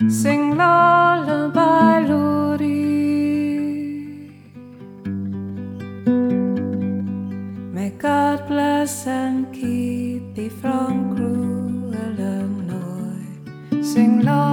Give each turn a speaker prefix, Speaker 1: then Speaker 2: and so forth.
Speaker 1: Sing lullaby, Ludi. May God bless and keep thee from cruel annoy. Sing lullaby.